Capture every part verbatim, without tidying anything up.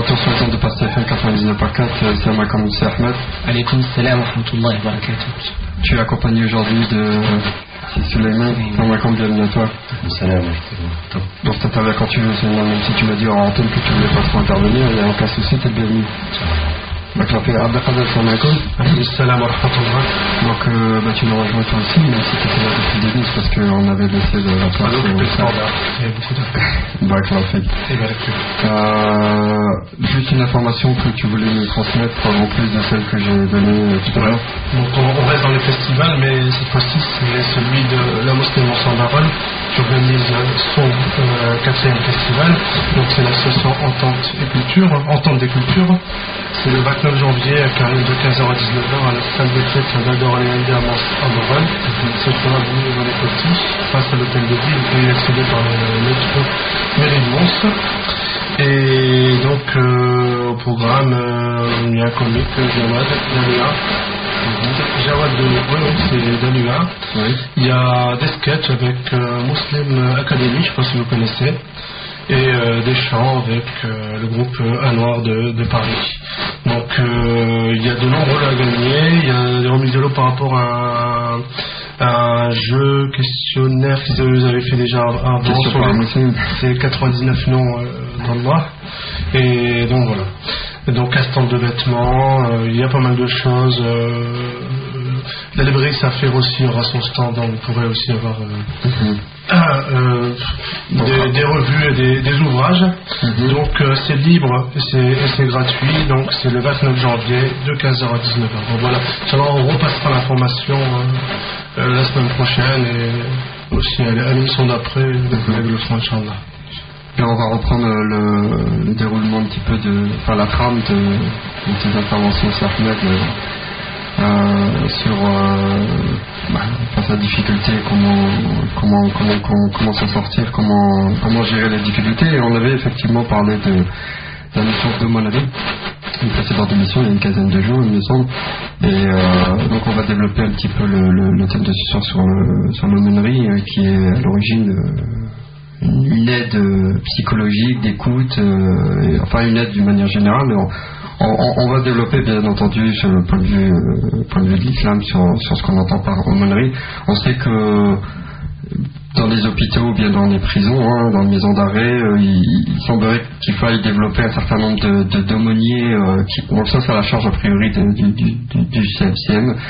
directeur sur le de Passe F M quatre-vingt-dix-neuf point quatre, c'est Malcolm Moussi Ahmed. Alaykoum salam wa rahmatullahi wa barakatuh. Tu es accompagné aujourd'hui de c'est Suleiman. Malcolm, bienvenue à toi. Salam. Donc t'interviens quand tu veux, Suleiman, même si tu m'as dit en antenne que tu voulais pas trop intervenir, il n'y a aucun souci, t'es bienvenu. Donc là, Abdelkader Salam. Salam wa rahmatullah. Donc euh, bah, tu nous rejoins toi aussi, même si tu étais là depuis le début, c'est parce qu'on avait laissé de la place. Alors, euh, ça. Il y a beaucoup de... Bah, que fait. Et bien, euh, juste une information que tu voulais nous transmettre en plus de celle que j'ai donnée tout à l'heure. Donc on, on reste dans les festivals, mais cette fois-ci c'est celui de la mosquée Mont-Saint-Baronne qui organise son euh, quatrième festival. Donc c'est l'association Entente et Culture, Entente des Cultures. C'est le vingt-neuf janvier à Carrière de quinze heures à dix-neuf heures à la salle des fêtes d'Ador et à Mont-Saint-Baronne. C'est pour la venue dans les petits, face à l'hôtel de ville, qui est accédé par le métro Mairie de Mons. Et donc euh, au programme, euh, il y a un comique, Jawad Dalua. Jawad de oui, c'est Dalua. Oui. Il y a des sketchs avec euh, Muslim Academy, je ne sais pas si vous connaissez. Et euh, des chants avec euh, le groupe euh, Un Noir de, de Paris. Donc euh, il y a de nombreux rôles à gagner, il y a des remises de lots par rapport à un, à un jeu questionnaire qu'ils avaient fait déjà avant sur les, c'est quatre-vingt-dix-neuf noms euh, dans le noir. Et donc voilà. Et donc un stand de vêtements, euh, il y a pas mal de choses. Euh, la librairie Saphir aussi aura son stand, donc vous pourrez aussi avoir euh, mm-hmm. Euh, des, des revues et des, des ouvrages. Mm-hmm. Donc euh, c'est libre et c'est, et c'est gratuit. Donc c'est le vingt-neuf janvier de quinze heures à dix-neuf heures. Donc voilà. Alors on repassera l'information euh, euh, la semaine prochaine et aussi à l'émission d'après mm-hmm. avec le franc Inch'Allah. Et on va reprendre le, le déroulement un petit peu de, enfin la trame de, de tes interventions, Ahmed, euh, sur euh, bah, face à la difficulté, comment, comment, comment, comment, comment s'en sortir, comment, comment gérer les difficultés. Et on avait effectivement parlé de, de la mission de Monavi, une précédente émission il y a une quinzaine de jours, il me semble. Et euh, donc on va développer un petit peu le, le, le thème de ce soir sur, le, sur l'aumônerie, euh, qui est à l'origine euh, une aide euh, psychologique, d'écoute, euh, et, enfin une aide d'une manière générale. Mais on, On, on va développer bien entendu sur le point de vue, euh, point de, vue de l'islam sur, sur ce qu'on entend par aumônerie. On sait que dans les hôpitaux ou bien dans les prisons, hein, dans les maisons d'arrêt, euh, il, il semblerait qu'il faille développer un certain nombre de, de, d'aumôniers euh, qui, donc ça c'est à la charge a priori de, du, du, du C F C M.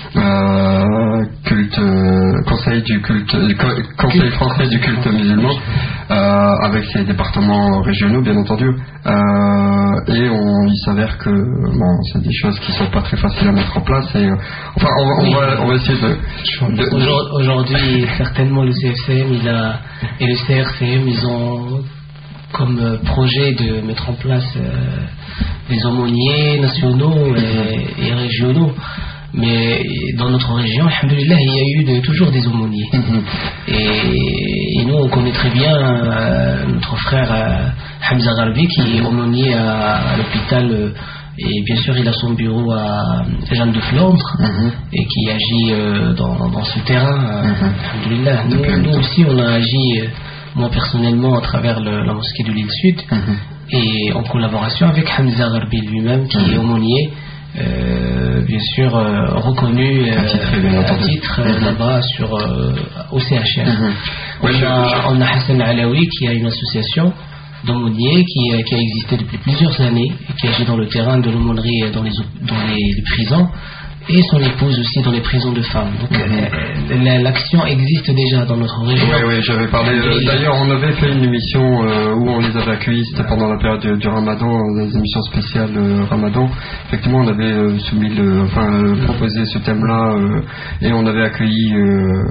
Euh, culte, euh, conseil du culte, euh, conseil français du culte musulman, euh, avec ses départements régionaux bien entendu, euh, et on, il s'avère que bon, c'est des choses qui sont pas très faciles à mettre en place et euh, enfin on va, on va, on va essayer de, de, de... Aujourd'hui certainement le C F C M il a, et le C R C M ils ont comme projet de mettre en place euh, des aumôniers nationaux et, et régionaux. Mais dans notre région, alhamdoulilah, il y a eu de, toujours des aumôniers. Mm-hmm. Et, et nous, on connaît très bien euh, notre frère euh, Hamza Garbi, qui est aumônier à, à l'hôpital. Euh, et bien sûr, il a son bureau à Jeanne de Flandre, mm-hmm. et qui agit euh, dans, dans ce terrain. Euh, mm-hmm. Alhamdoulilah. Nous, nous aussi, on a agi, euh, moi personnellement, à travers le, la mosquée de l'île Sud, mm-hmm. et en collaboration avec Hamza Garbi lui-même, qui mm-hmm. est aumônier. Euh, bien sûr euh, reconnu euh, à titre euh, mm-hmm. là-bas sur, euh, au C H R. Mm-hmm. On, oui, a, je... on a Hassan Alaoui qui a une association d'aumôniers qui, qui a existé depuis plusieurs années et qui agit dans le terrain de l'aumônerie dans les, dans les, les prisons, et son épouse aussi dans les prisons de femmes. Donc mm-hmm. euh, l'action existe déjà dans notre région. Oui, oui, j'avais parlé. Euh, d'ailleurs, on avait fait une émission euh, où on les avait accueillis, c'était pendant la période du, du Ramadan, des émissions spéciales euh, Ramadan. Effectivement, on avait euh, soumis, le, enfin, euh, proposé ce thème-là, euh, et on avait accueilli euh,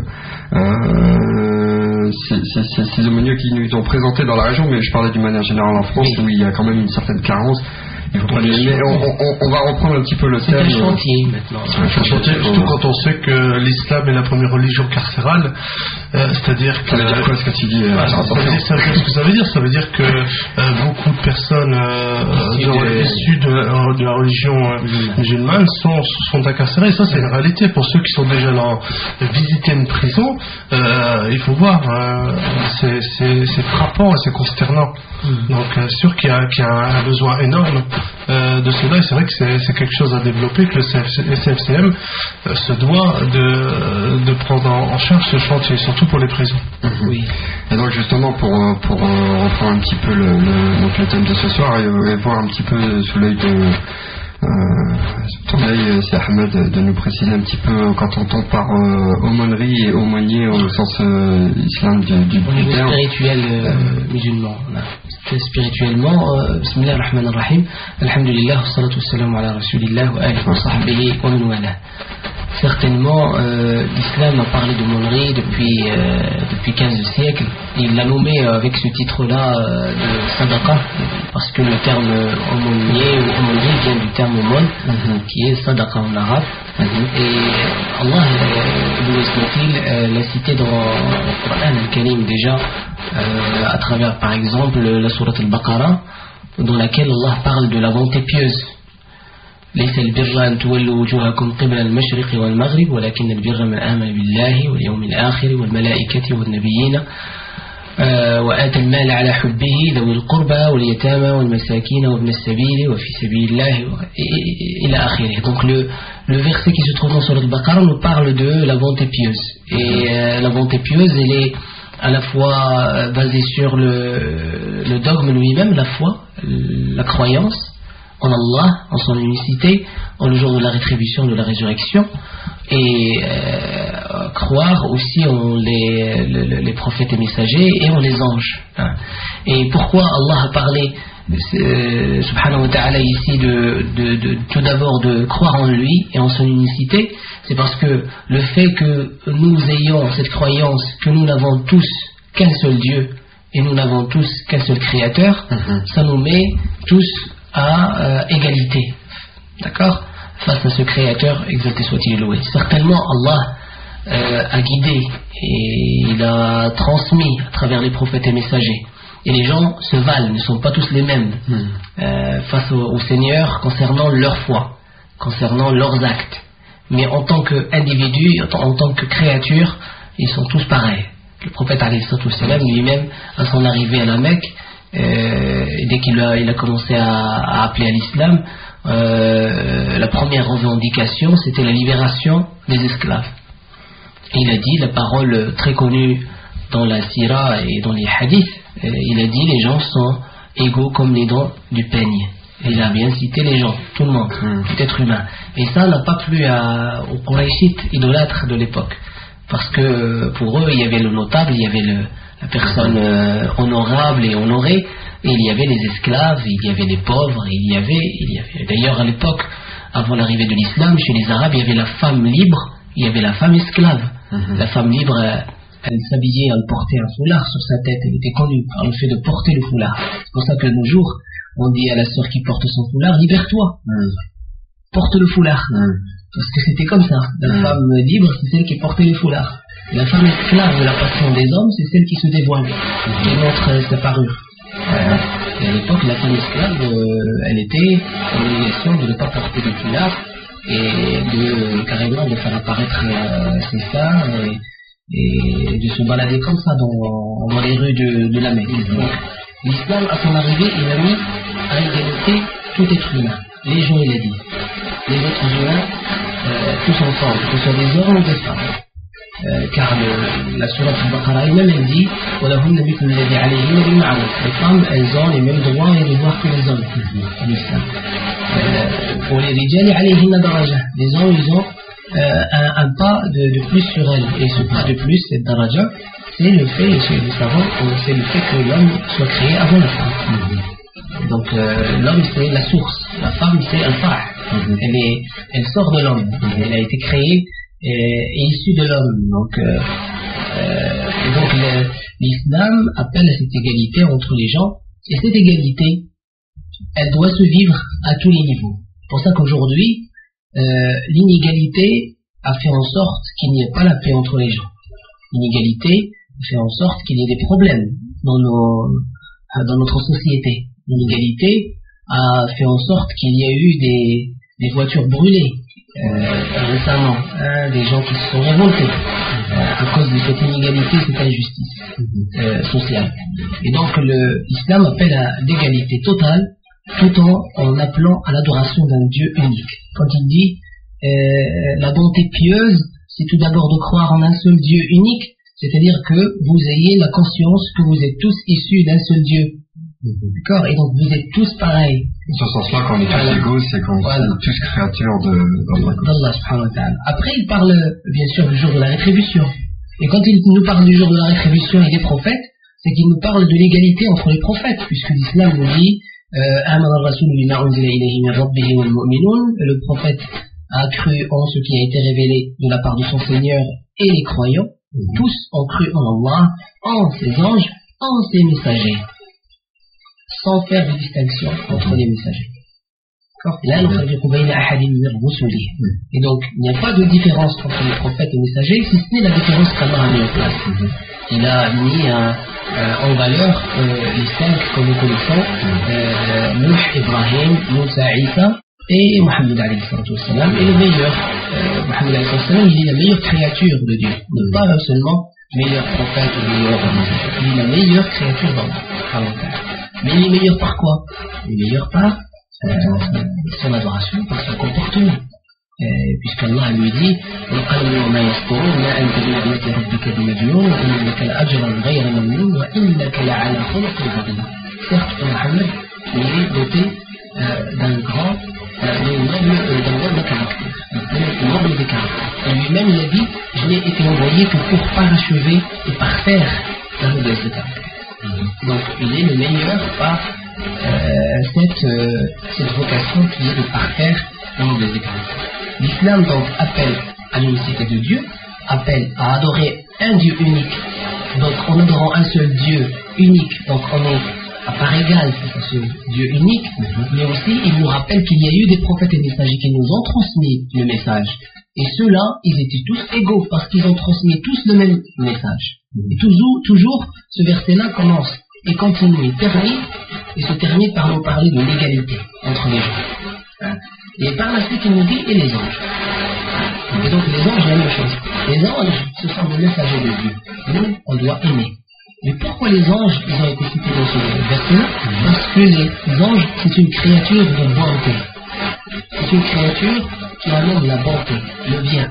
euh, ces, ces, ces, ces aumôniers qui nous ont présentés dans la région, mais je parlais d'une manière générale en France, oui. où il y a quand même une certaine carence. Il faut pas les... Mais on, on, on va reprendre un petit peu le c'est thème. C'est un chantier maintenant. C'est un chantier, chantier surtout euh... quand on sait que l'islam est la première religion carcérale. Euh, c'est-à-dire que. Ça veut dire quoi ce que tu dis euh, ah, ça, ça, veut dire, ça veut dire ce que ça veut dire. Ça veut dire que euh, beaucoup de personnes euh, issues de, de la religion euh, musulmane sont, sont incarcérés. Ça, c'est une réalité. Pour ceux qui sont déjà là, visiter une prison, euh, il faut voir, euh, c'est, c'est, c'est frappant et c'est consternant. Donc, euh, sûr qu'il y a, qu'il y a un besoin énorme euh, de cela, et c'est vrai que c'est, c'est quelque chose à développer, que le C F C M euh, se doit de, de prendre en, en charge ce chantier, surtout pour les prisons. Mm-hmm. Oui. Et donc justement, pour, pour euh, reprendre un petit peu le, le, donc le thème de ce soir, et, et voir un petit peu sous l'œil de Euh, ton œil, c'est Ahmed, de nous préciser un petit peu quand on entend par euh, aumônerie et aumônier au sens euh, islam du, du, au niveau du terme spirituel euh, euh, musulman. Spirituellement, euh, Bismillah ar-Rahman ar-Rahim, Alhamdulillah, wa salatu wa salam ala Rasulillah wa alihi wa sahbihi wa man wala. Certainement, euh, l'islam a parlé d'aumônerie depuis, euh, depuis quinze siècles. Il l'a nommé euh, avec ce titre-là euh, de sadaqa, parce que le terme aumônier ou aumônier vient du terme aumône, mm-hmm. qui est sadaqa en arabe. Mm-hmm. Et Allah euh, l'a cité dans le Coran al-Karim déjà, euh, à travers par exemple la sourate al-Baqarah, dans laquelle Allah parle de la volonté pieuse. ليس البر أن تولوا وجوهكم قبل المشرق والمغرب ولكن البر من آمن بالله واليوم الآخر والملائكة والنبيين وآتى المال على حبه ذوي القربى واليتامى والمساكين وابن السبيل وفي سبيل الله إلى آخره. Donc le, le verset qui se trouve dans Sourate Al-Baqarah nous parle de la volonté pieuse. Et euh, la volonté pieuse, elle est à la fois basée sur le, le dogme lui-même, la foi, la croyance en Allah, en son unicité, en le jour de la rétribution, de la résurrection, et euh, croire aussi en les, les, les prophètes et messagers et en les anges. Hein. Et pourquoi Allah a parlé, euh, subhanahu wa ta'ala, ici, de, de, de, tout d'abord de croire en lui et en son unicité? C'est parce que le fait que nous ayons cette croyance que nous n'avons tous qu'un seul Dieu et nous n'avons tous qu'un seul Créateur, mm-hmm. ça nous met tous à euh, égalité, d'accord, face à ce Créateur, exalté soit-il loué. Certainement Allah euh, a guidé et il a transmis à travers les prophètes et messagers, et les gens se valent, ne sont pas tous les mêmes mm. euh, face au, au Seigneur concernant leur foi, concernant leurs actes, mais en tant qu'individu, en, en tant que créature, ils sont tous pareils. Le prophète alayhi salatu wassalam lui-même, à son arrivée à la Mecque, Euh, dès qu'il a, il a commencé à, à appeler à l'islam, euh, la première revendication c'était la libération des esclaves. Et il a dit la parole très connue dans la sira et dans les hadiths, euh, il a dit les gens sont égaux comme les dents du peigne. Et il a bien cité les gens, tout le monde, mmh. tout être humain. Et ça n'a pas plu à, aux Qurayshites idolâtres de l'époque, parce que pour eux il y avait le notable, il y avait le la personne euh, honorable et honorée, et il y avait les esclaves, il y avait les pauvres, il y avait, il y avait d'ailleurs à l'époque, avant l'arrivée de l'islam, chez les Arabes, il y avait la femme libre, il y avait la femme esclave. Mm-hmm. La femme libre, elle s'habillait, elle portait un foulard sur sa tête, elle était connue par le fait de porter le foulard. C'est pour ça que de nos jours, on dit à la sœur qui porte son foulard, libère-toi, mm. porte le foulard. Mm. Parce que c'était comme ça, la mm. femme libre, c'est celle qui portait le foulard. Et la femme esclave de la passion des hommes, c'est celle qui se dévoile, qui montre euh, sa parure. Euh, et à l'époque, la femme esclave, euh, elle était en obligation de ne pas porter de foulard et de euh, carrément de faire apparaître euh, ses seins et, et de se balader comme ça dans, dans les rues de, de la Mecque. Donc, l'islam, à son arrivée, il a mis à égalité tout être humain. Les gens, il a dit. Les êtres humains, euh, tous ensemble, que ce soit des hommes ou des femmes. Euh, car le, la sourate Al-Baqarah elle-même elle dit les femmes elles ont les mêmes droits et devoirs que les hommes en islam. Pour les rijal les hommes ils ont euh, un, un pas de, de plus sur elles, et ce pas de plus, cette daraja, c'est le fait, chez les savants, c'est le fait que l'homme soit créé avant la femme. Mm-hmm. Donc euh, l'homme c'est la source, la femme c'est un far. Mm-hmm. elle, est, elle sort de l'homme, mm-hmm. elle a été créée est issu de l'homme. Donc, euh, euh, donc le, l'islam appelle à cette égalité entre les gens, et cette égalité, elle doit se vivre à tous les niveaux. C'est pour ça qu'aujourd'hui, euh, l'inégalité a fait en sorte qu'il n'y ait pas la paix entre les gens. L'inégalité fait en sorte qu'il y ait des problèmes dans, nos, dans notre société. L'inégalité a fait en sorte qu'il y a eu des, des voitures brûlées euh, récemment, hein, des gens qui se sont révoltés euh, à cause de cette inégalité, cette injustice euh, sociale. Et donc le, l'islam appelle à l'égalité totale, tout en, en appelant à l'adoration d'un Dieu unique. Quand il dit euh, la bonté pieuse, c'est tout d'abord de croire en un seul Dieu unique, c'est-à-dire que vous ayez la conscience que vous êtes tous issus d'un seul Dieu. D'accord? Et donc vous êtes tous pareils. Dans ce sens-là, quand on est tous égaux, c'est qu'on voilà. est tous créatures de, d'Allah subhanahu wa ta'ala. Après, il parle bien sûr du jour de la rétribution. Et quand il nous parle du jour de la rétribution et des prophètes, c'est qu'il nous parle de l'égalité entre les prophètes, puisque l'islam nous dit le prophète a cru en ce qui a été révélé de la part de son Seigneur, et les croyants, mmh. tous ont cru en Allah, en ses anges, en ses messagers, sans faire de distinction entre les messagers. Et là, et donc, il n'y a pas de différence entre les prophètes et les messagers, si ce n'est la différence qu'Allah a mis en place. Il a mis un, euh, en valeur euh, les cinq que nous connaissons, euh, Nuh, Ibrahim, Moussa, Isa et Mohammed alayhi salam. Et le meilleur, euh, Mohammed alayhi salam, il est la meilleure créature de Dieu. Ne pas seulement meilleur prophète ou meilleur messager. Il est la meilleure créature d'Allah. Mais il est meilleur par quoi? Il est meilleur par euh, son adoration, par son comportement. Puisqu'Allah lui dit certes, Mohammed, il est doté euh, d'un grand euh, noble, euh, d'un noble caractère, d'un noble des caractères. Et lui-même il a dit, je n'ai été envoyé que pour parachever et parfaire la noblesse de caractère. Mm-hmm. Donc il est le meilleur par euh, cette, euh, cette vocation qui est de parfaire la noblesse de caractère. L'islam donc appelle à l'unicité de Dieu, appelle à adorer un Dieu unique. Donc en adorant un seul Dieu unique, donc on est à part égale face à ce Dieu unique, mais aussi il nous rappelle qu'il y a eu des prophètes et messagers qui nous ont transmis le message. Et ceux-là, ils étaient tous égaux parce qu'ils ont transmis tous le même message. Et toujours, toujours ce verset-là commence et continue, il termine, et se termine par nous parler de l'égalité entre les gens. Et par la suite, il nous dit, et les anges. Et donc les anges, la même chose. Les anges, ce sont des messagers de Dieu. Nous, on doit aimer. Mais pourquoi les anges, ils ont été cités dans ce verset-là? Parce que les anges, c'est une créature de bonté. C'est une créature qui amène la bonté, le bien.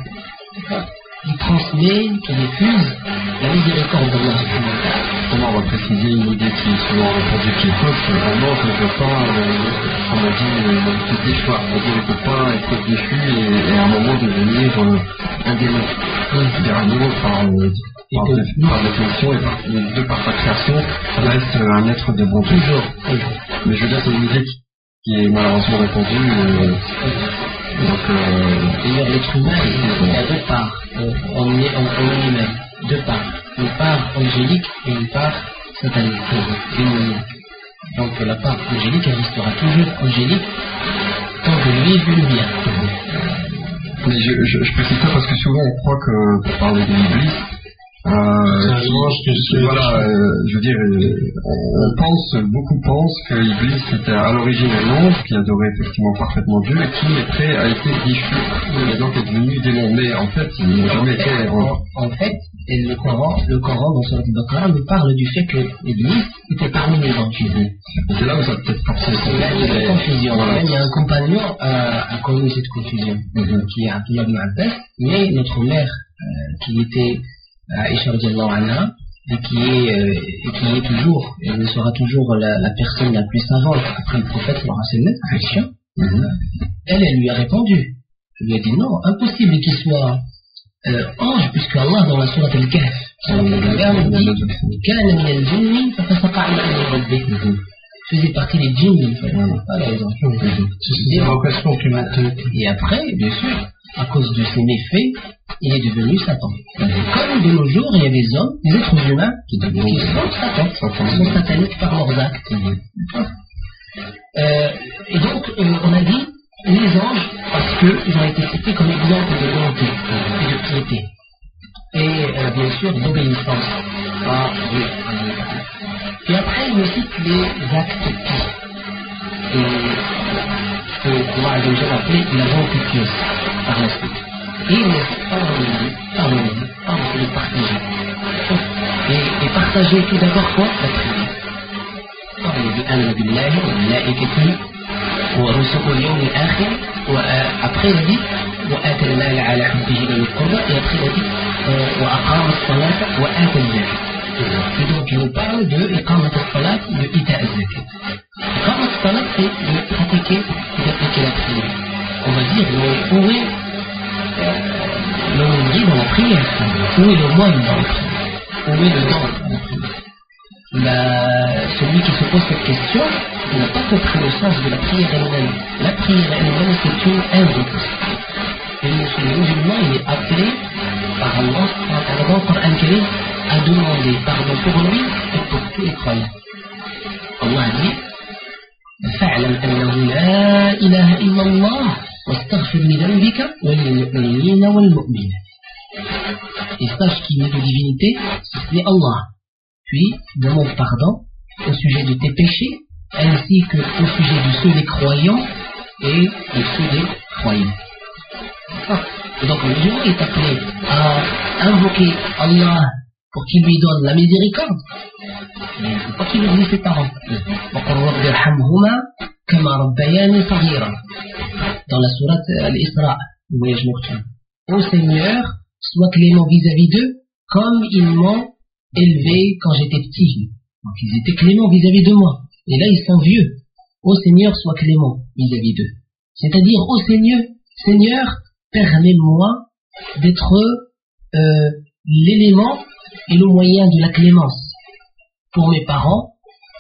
Qui transmet, qui diffuse la miséricorde d'Allah. Comment on va préciser une idée qui est souvent répandue qui est fausse? Un ange ne peut pas, euh, on a dit, euh, se déchoir. C'est-à-dire qu'il ne peut pas être déchu et, et à un moment devenir euh, un démon. C'est-à-dire un démon par, euh, par, de, par définition et par, de par sa création, ça reste un être de bonté. Toujours, toujours. Mais je veux dire, c'est une idée qui, qui est malheureusement répandue. Euh, donc, euh, d'ailleurs, l'être humain, il y a deux parts. Euh, on est en lui-même, deux parts. Une part angélique et une part satanique, démoniaque. Donc la part angélique, elle restera toujours angélique tant que lui veut le bien. Mais je, je, je précise ça parce que souvent on croit que, pour parler de l'Iblis, Euh, qui, voilà, euh, je veux dire, euh, on pense, beaucoup pensent que Iblis était à l'origine un ange qui adorait effectivement parfaitement Dieu et qui après a été déchu et donc est devenu démon. Mais en fait, il n'a jamais été. En, en fait, et le Coran, le Coran dans son Baqara nous parle du fait que Iblis était parmi les anges. Et c'est là où ça peut être forcé. C'est là où il y a une confusion. Voilà. Même il y a un compagnon euh, a connu cette confusion, mm-hmm. qui est Abdullah ibn Abbas, mais notre mère euh, qui était Aïcha radiallahu anha, et qui est, euh, et qui est toujours, elle sera toujours la, la personne la plus savante après le prophète, Aïcha, mm-hmm. elle, elle lui a répondu. Elle lui a dit non, impossible qu'il soit euh, ange, puisque Allah dans la sourate Al-Kahf, faisait partie des djinns, pas les anges. C'est des vocations qui m'ont été. Et après, bien sûr, à cause de ses méfaits, il est devenu Satan. Comme de nos jours, il y a des hommes, des êtres humains qui, qui sont Satan, qui sont sataniques par leurs actes. Euh, et donc, euh, on a dit les anges parce qu'ils ont été cités comme exemple de bonté et de piété. Et euh, bien sûr, d'obéissance à Dieu. Et après, il nous cite les actes pieux. ce que Allah Azza wa Jalla appelait la bonté pieuse par la suite. Et on pardonnez, pardonnez, partager. Et, et partager tout d'abord quoi? La prière. بآمن بالله وملائكته ورسله اليوم الآخر وأبقي الذي وآتى المال على حبه ذوي القربى et après il a dit وأقام الصلاة وآتى الزكاة. Et donc il nous parle de إقامة الصلاة de إيتاء الزكاة. إقامة الصلاة c'est de pratiquer, d'appliquer la prière. On va dire mais où est le nombril dans la prière? Où est le moine dans la prière? Où est le don dans la prière? La, celui qui se pose cette question n'a pas compris le sens de la prière elle-même. La prière elle-même c'est une invocation. Et le musulman il est appelé par Allah dans le Coran Karim à demander pardon pour lui et pour tous les croyants. Allah dit فاعلم أنه لا إله إلا الله واستغفر لذنبك وللمؤمنين والمؤمنات. Et sache qu'il n'y a de divinité, c'est Allah. Puis demande pardon au sujet de tes péchés ainsi qu'au sujet de ceux des croyants et de ceux des croyants. Ah. Et donc le musulman est appelé à invoquer Allah pour qu'il lui donne la miséricorde, mais il ne faut pas qu'il oublie ses parents. Dans la sourate Al-Isra, le voyage nocturne. Ô Seigneur, sois clément vis-à-vis d'eux comme ils m'ont élevé quand j'étais petit. Donc ils étaient cléments vis-à-vis de moi. Et là ils sont vieux. Ô Seigneur, sois clément vis-à-vis d'eux. C'est-à-dire, ô Seigneur, Seigneur, permets-moi d'être euh, l'élément et le moyen de la clémence pour mes parents,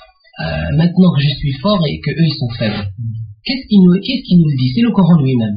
euh, maintenant que je suis fort et que eux ils sont faibles. Qu'est-ce qui nous, qu'est-ce qui nous le dit? C'est le Coran lui-même.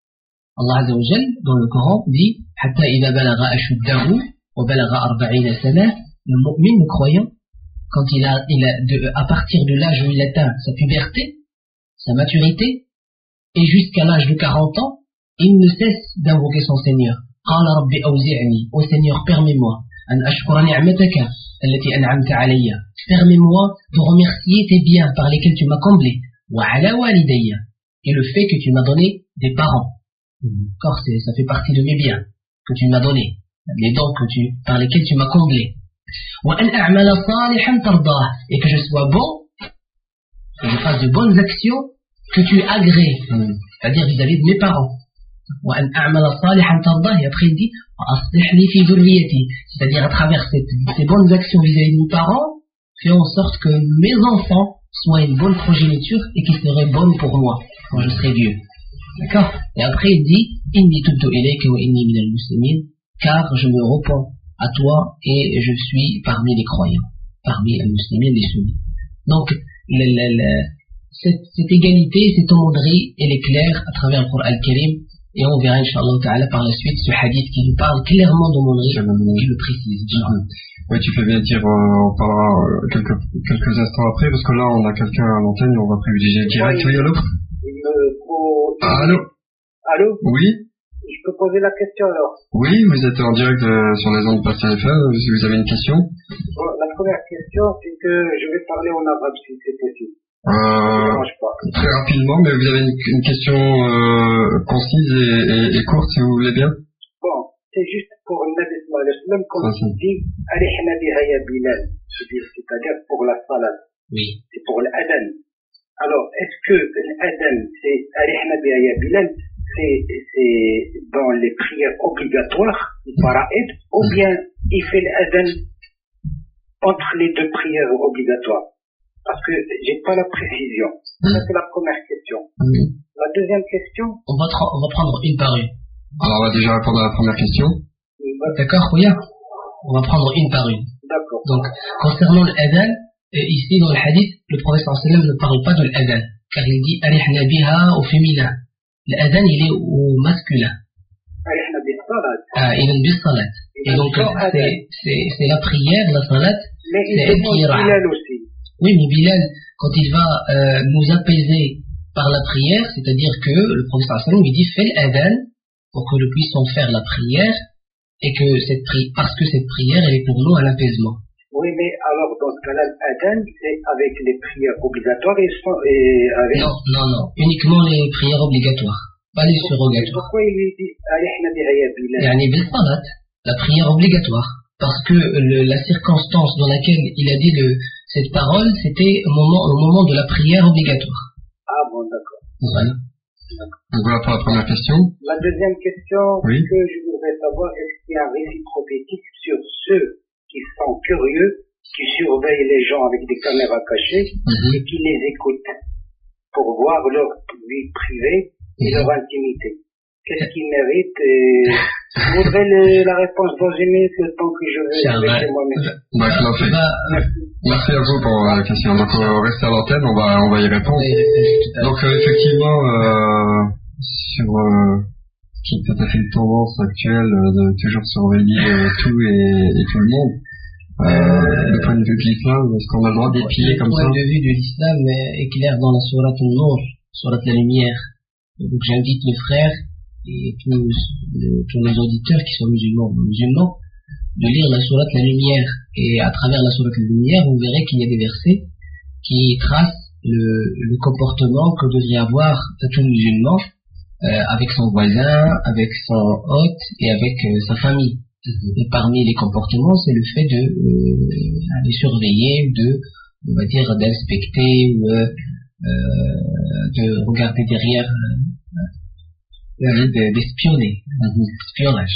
Allah Azza wa Jal, dans le Coran, dit Hatta idha balagha ashuddahu wa balagha arba'ina sana, le mu'min, le croyant, quand il a, il a de, à partir de l'âge où il atteint sa puberté, sa maturité, et jusqu'à l'âge de quarante ans, il ne cesse d'invoquer son Seigneur. Qala rabbi awzi'ni, ô Seigneur, permets-moi, an ashkura ni'mataka, allati an'amta alayya, permets-moi de remercier tes biens par lesquels tu m'as comblé, wa ala walidayya, et le fait que tu m'as donné des parents. D'accord, c'est, ça fait partie de mes biens que tu m'as donné, les dons que tu, par lesquels tu m'as comblé. Wa an a'mala salihan tardah, et que je sois bon, que je fasse de bonnes actions que tu agrées, c'est-à-dire vis-à-vis de mes parents. Wa an a'mala salihan tardah, et après il dit aslih li fi dhurriyyati, c'est-à-dire à travers cette, ces bonnes actions vis-à-vis de mes parents, fais en sorte que mes enfants soient une bonne progéniture et qu'ils seraient bonnes pour moi quand je serai vieux. D'accord? Et après il dit inni tubtu ilayka wa inni minal muslimin, car je me repens à toi et je suis parmi les croyants, parmi les musulmans, les soumis. Donc le, le, le, cette, cette égalité, cette homogénéité, elle est claire à travers le Coran al-Karim, et on verra Inch'Allah Ta'ala par la suite ce hadith qui nous parle clairement d'homogénéité, je le précise. Oui, tu fais bien dire, euh, on parlera euh, quelques, quelques instants après, parce que là on a quelqu'un à l'antenne et on va privilégier le direct. Oui, allô? Ah, allô? Allô? Oui? Je peux poser la question alors? Oui, vous êtes en direct euh, sur les ondes Pasteur F M, si vous avez une question. Bon, la première question, c'est que je vais parler en arabe si c'est possible. Euh, très rapidement, mais vous avez une, une question euh, concise et, et, et courte, si vous voulez bien. Bon, c'est juste pour le Nabi sallallahu alayhi wa sallam, comme ah, il dit, Arihna biha ya Bilal, c'est-à-dire pour la salat. Oui. C'est pour l'adhan. Alors, est-ce que l'adhan, c'est Arihna biha ya Bilal, c'est, c'est dans les prières obligatoires, fara'id, ou bien il fait l'adhan entre les deux prières obligatoires? Parce que j'ai pas la précision. Ça, c'est la première question. Oui. La deuxième question. On va, tra- on va prendre une par une. Alors, on va déjà répondre à la première question. D'accord, Rouya? On va prendre une par une. D'accord. Donc, concernant l'adhan, ici dans le hadith, le prophète sallallahu alayhi wa sallam ne parle pas de l'adhan, car il dit Arihna biha au féminin. L'adhan, il est au masculin. Arihna bis salat. Ah, il est bis salat. Et donc, c'est, c'est, c'est la prière, la salat. Mais il est Bilal aussi. Oui, mais Bilal, quand il va euh, nous apaiser par la prière, c'est-à-dire que le prophète sallallahu alayhi wa sallam lui dit fais l'adhan pour que nous puissions faire la prière et que cette pri- parce que cette prière elle est pour nous un apaisement. Oui, mais alors dans ce cas-là, l'adhan, c'est avec les prières obligatoires et, sans, et avec... Non, non, non, uniquement les prières obligatoires, pas les surrogatoires. Pourquoi il lui dit Arihna bi'aya bilal? Yani bil salat, la prière obligatoire. Parce que le, la circonstance dans laquelle il a dit le, cette parole, c'était au moment, au moment de la prière obligatoire. Ah bon, d'accord. Voilà. Donc voilà pour la première question. La deuxième question Oui. que je voudrais savoir, est-ce qu'il y a un réciprocité sur ceux qui sont curieux, qui surveillent les gens avec des caméras cachées Mm-hmm. et qui les écoutent pour voir leur vie privée et Mm-hmm. leur intimité? Qu'est-ce qu'ils méritent et... Je voudrais le, la réponse dans une minute, le temps que je vais Charles, chez moi-même. Bah, je l'en fais. Bah, Merci à vous pour euh, la question. Donc euh, restez à l'antenne, on va, on va y répondre. euh, Donc euh, effectivement, euh, sur euh, qui est tout à fait une tendance actuelle euh, de toujours surveiller euh, tout et, et tout le monde, euh, du point de vue de l'islam, est-ce qu'on a le droit d'épier comme ça? Le point de vue de l'islam est clair dans la sourate An-Nur, sourate la lumière. Donc j'invite les frères et tous, euh, tous les auditeurs qui sont musulmans ou musulmans de lire la sourate la lumière. Et à travers la sourate la lumière, vous verrez qu'il y a des versets qui tracent le, le comportement que devrait avoir tout musulman euh, avec son voisin, avec son hôte et avec euh, sa famille. Et parmi les comportements, c'est le fait de euh, les surveiller, de, on va dire, d'inspecter ou euh, euh, de regarder derrière, euh, d'espionner, espionnage,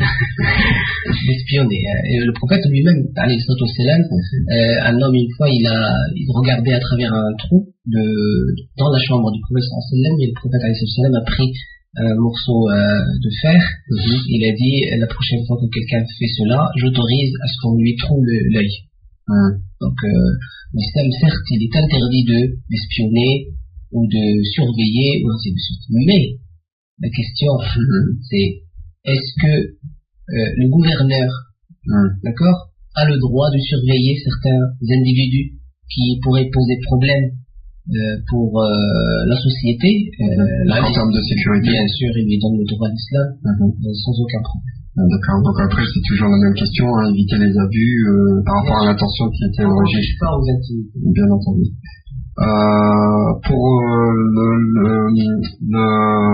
d'espionner. Et le prophète lui-même, alayhi salatu wassalam, euh, un homme une fois, il a, il regardait à travers un trou de, dans la chambre du prophète sallallahu alayhi wa sallam, et le prophète alayhi salatu wassalam a pris un morceau euh, de fer. Mm-hmm. Il a dit, la prochaine fois que quelqu'un fait cela, j'autorise à ce qu'on lui trouve l'œil. Mm. Donc euh, l'islam, certes, il est interdit de d'espionner ou de surveiller ou ainsi de suite, mais la question, mm-hmm. c'est est-ce que euh, le gouverneur, mm. d'accord, a le droit de surveiller certains individus qui pourraient poser problème Euh, pour euh, la société, euh, en termes de sécurité. Bien sûr, il lui donne le droit à l'islam, mm-hmm. euh, sans aucun problème. D'accord. Donc après, c'est toujours la même question, hein, éviter les abus euh, par rapport à l'intention qui était à l'origine. Je ne pas aux intimités. Bien entendu. Euh, pour euh, le, le, le,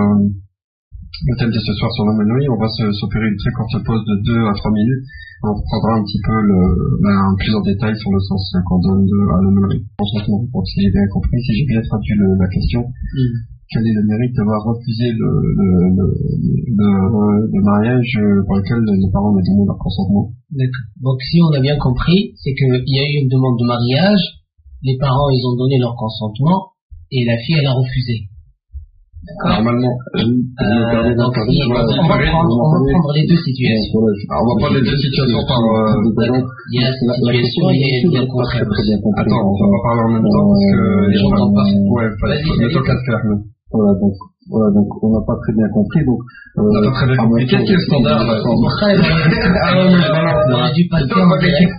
le thème de ce soir sur l'aumônerie, on va se s'opérer une très courte pause de deux à trois minutes. On reprendra un petit peu le, ben, plus en détail sur le sens qu'on donne de, à l'aumônerie. Consentement, pour si j'ai bien compris, si j'ai bien traduit le, la question, mm. quel est le mérite d'avoir refusé le, le, le, le, le mariage pour lequel les parents ont donné leur consentement? D'accord. Donc si on a bien compris, c'est qu'il y a eu une demande de mariage, les parents ils ont donné leur consentement, et la fille elle a refusé. Normalement, euh, euh, donc, si, on, va prendre, on va prendre les deux situations. Alors, on va prendre les deux situations par. Euh, il y a la situation et il y a le contraire. Attends, on va parler en même temps parce que les gens n'entendent pas. Ouais, mettons qu'à se faire. Voilà, donc, voilà, donc on n'a pas très bien compris. Donc, euh, on n'a pas très bien compris. Qu'est-ce qui est le standard? Ah non, mais je balance. On aurait dû passer en direct.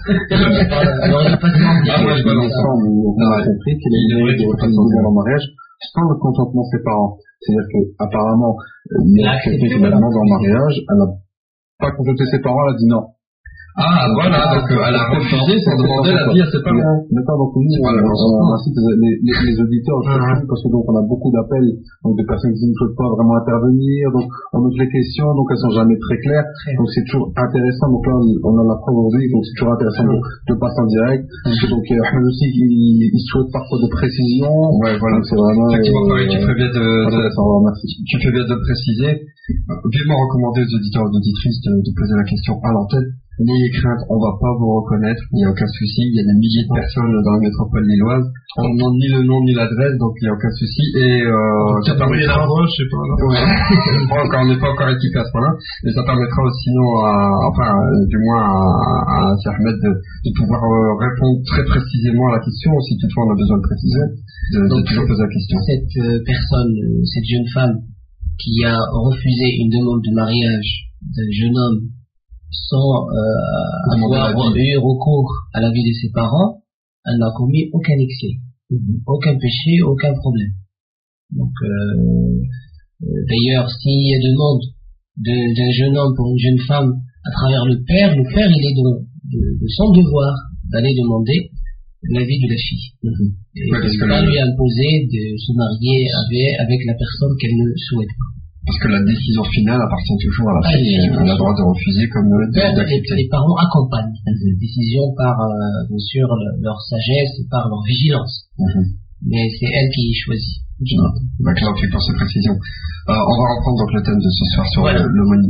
On aurait dû passer en direct. Ah, moi je balance. On a compris qu'il est le de en mariage sans le consentement de ses parents. C'est-à-dire qu'apparemment, il y a quelqu'un qui la demande en mariage, elle n'a pas consulté ses parents, elle a dit non. Ah, donc, voilà, donc euh, elle a refusé sans demander l'avis à ses parents. D'accord, donc nous, on, on, on incite les, les, les auditeurs, uh-huh. parce que donc on a beaucoup d'appels donc de personnes qui ne souhaitent pas vraiment intervenir, donc on note les questions, donc elles sont jamais très claires, donc c'est toujours intéressant, donc là on a la preuve aujourd'hui, donc c'est toujours intéressant de, de passer en direct, parce que donc Ahmed aussi, il, il souhaite parfois de précision, ouais, voilà, donc c'est vraiment... Effectivement, pareil, tu fais bien de, de, de tu fais bien de préciser, vivement recommander aux auditeurs et aux auditrices de, de poser la question à l'antenne. N'ayez crainte, on va pas vous reconnaître, il n'y a aucun souci, il y a des milliers de personnes dans la métropole lilloise, on ne demande ni le nom ni l'adresse, donc il n'y a aucun souci, et euh, ça permettra, je sais pas, là. Ouais, on n'est pas encore équipé à ce point-là, mais ça permettra aussi, sinon, à, enfin, euh, du moins à, à Ahmed de, de pouvoir euh, répondre très précisément à la question, si toutefois on a besoin de préciser, de, donc, de toujours poser la question. Cette euh, personne, cette jeune femme, qui a refusé une demande de mariage d'un jeune homme, sans euh, avoir eu recours à l'avis de ses parents, elle n'a commis aucun excès, mm-hmm. aucun péché, aucun problème. Donc, euh, euh, d'ailleurs, s'il y a demande d'un jeune homme pour une jeune femme à travers le père, le père il est de, de, de son devoir d'aller demander l'avis de la fille. Mm-hmm. Et ouais, de ne pas lui imposer de se marier avec, avec la personne qu'elle ne souhaite pas. Parce que la décision finale appartient toujours à la ah, fille, elle a le droit de refuser comme d'accepter. Les, les parents accompagnent cette décision par, euh, bien sûr, le, leur sagesse et par leur vigilance. Mm-hmm. Mais c'est elle qui choisit. Ah, d'accord, ok, pour ces précisions. Euh, on va reprendre donc le thème de ce soir sur voilà.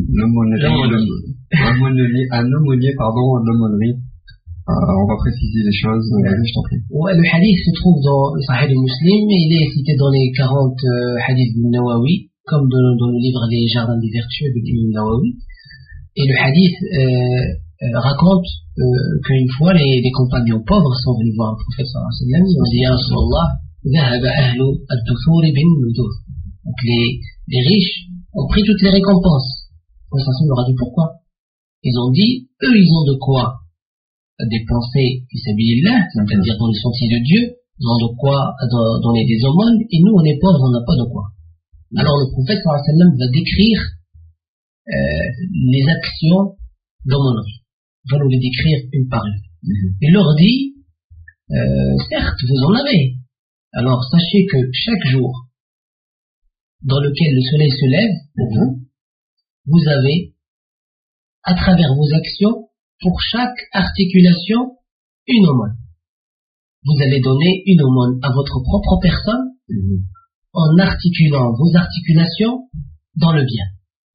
l'aumônerie, un aumônier, pardon, l'aumônerie. Euh, on va préciser les choses, ouais. Je t'en prie. Ouais, le hadith se trouve dans le Sahih de Muslim, il est cité dans les quarante euh, hadiths du Nawawi, comme dans, dans le livre Les Jardins des Vertus de l'imam Nawawi. Et le hadith euh, euh, raconte euh, qu'une fois les, les compagnons pauvres sont venus voir le prophète sallallahu alayhi wa sallam, ils ont dit Ya Rasulallah, dhahaba ahlu ad-duthur bin nudur. Donc les, les riches ont pris toutes les récompenses. Le prophète leur a dit pourquoi? Ils ont dit, eux ils ont de quoi dépenser fisabilillah, c'est-à-dire dans le sentier de Dieu, ils ont de quoi donner des aumônes, et nous on est pauvres, on n'a pas de quoi. Alors le prophète sallallahu alayhi wa sallam va décrire euh, les actions d'aumônerie. Il va nous les décrire une par une. Mm-hmm. Il leur dit, euh, certes, vous en avez. Alors sachez que chaque jour dans lequel le soleil se lève, mm-hmm. vous avez, à travers vos actions, pour chaque articulation, une aumône. Vous allez donner une aumône à votre propre personne, mm-hmm. en articulant vos articulations dans le bien.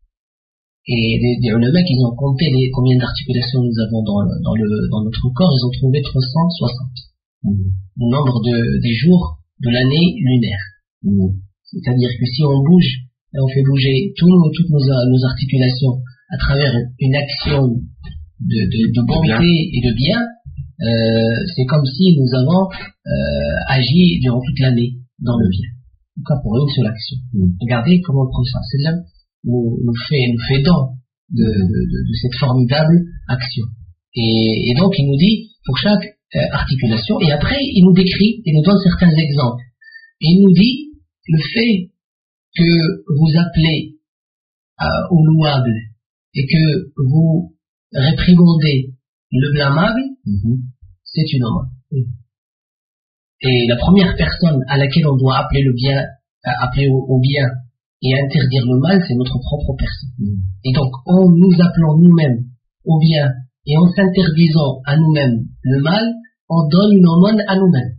Et les, les ulama qui ont compté les, combien d'articulations nous avons dans, dans, le, dans notre corps, ils ont trouvé trois cent soixante. Mmh. Le nombre de, des jours de l'année lunaire. Mmh. C'est-à-dire que si on bouge, on fait bouger tout, toutes nos, nos articulations à travers une action de, de, de bonté et de bien, euh, c'est comme si nous avons euh, agi durant toute l'année dans le bien. En tout cas pour une seule action. Mmh. Regardez comment on prend ça. C'est là nous, nous fait nous fait don de, de, de, de cette formidable action. Et, et donc il nous dit pour chaque euh, articulation, et après il nous décrit, il nous donne certains exemples. Et il nous dit le fait que vous appelez euh, au louable et que vous réprimandez le blâmable, mm-hmm. c'est une aumône. Mm. Et la première personne à laquelle on doit appeler le bien, appeler au, au bien et interdire le mal, c'est notre propre personne. Mm. Et donc, en nous appelant nous-mêmes au bien et en s'interdisant à nous-mêmes le mal, on donne une aumône à nous-mêmes.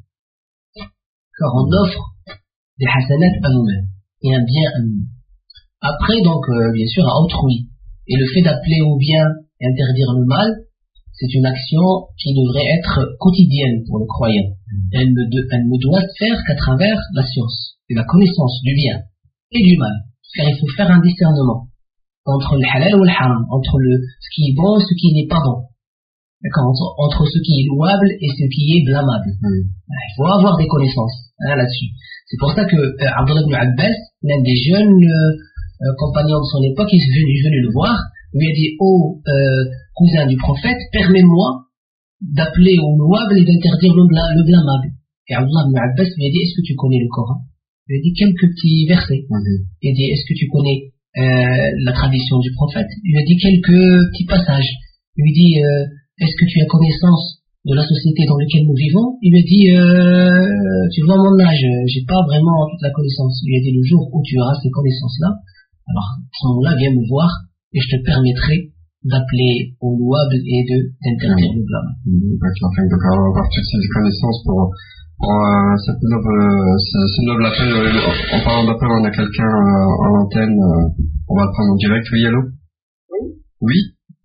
Car on offre des hasanat à nous-mêmes et un bien à nous-mêmes. Après, donc, euh, bien sûr, à autrui. Et le fait d'appeler au bien et interdire le mal, c'est une action qui devrait être quotidienne pour le croyant. Elle ne, de, elle ne doit se faire qu'à travers la science et la connaissance du bien et du mal. Car il faut faire un discernement entre le halal ou le haram, entre le, ce qui est bon et ce qui n'est pas bon. D'accord, entre, entre ce qui est louable et ce qui est blâmable. Mm. Il faut avoir des connaissances hein, là-dessus. C'est pour ça que euh, Abdullah ibn Abbas, l'un des jeunes euh, euh, compagnons de son époque, il est venu, il est venu le voir, lui a dit ô oh, euh, cousin du prophète, permets-moi d'appeler au louable et d'interdire le, bla, le blâmable. Et Abdullah ibn Abbas lui a dit est-ce que tu connais le Coran? Il lui a dit quelques petits versets. Mm-hmm. Il a dit est-ce que tu connais euh, la tradition du prophète? Il lui a dit quelques petits passages. Il lui dit euh, est-ce que tu as connaissance de la société dans laquelle nous vivons? Il lui a dit euh, tu vois mon âge, j'ai pas vraiment toute la connaissance. Il lui a dit le jour où tu auras ces connaissances-là, alors à ce moment-là viens me voir et je te permettrai d'appeler au louable et de d'interdire mmh. le blâme. Mmh. Enfin, donc avoir toutes ces connaissances pour, pour euh, cette noble, ce, ce noble appel. Euh, en parlant d'appel, on a quelqu'un euh, en antenne. Euh, on va le prendre en direct. Oui, allô? Oui. Oui.